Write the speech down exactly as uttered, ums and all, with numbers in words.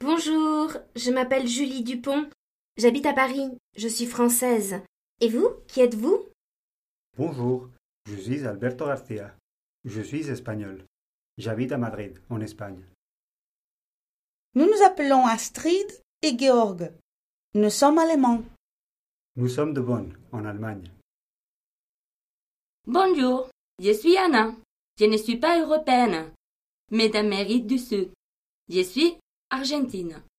Bonjour, je m'appelle Julie Dupont. J'habite à Paris. Je suis française. Et vous, qui êtes-vous? Bonjour, je suis Alberto García. Je suis espagnol. J'habite à Madrid, en Espagne. Nous nous appelons Astrid et Georg. Nous sommes allemands. Nous sommes de Bonn, en Allemagne. Bonjour, je suis Anna. Je ne suis pas européenne, mais d'Amérique du Sud. Je suis argentine.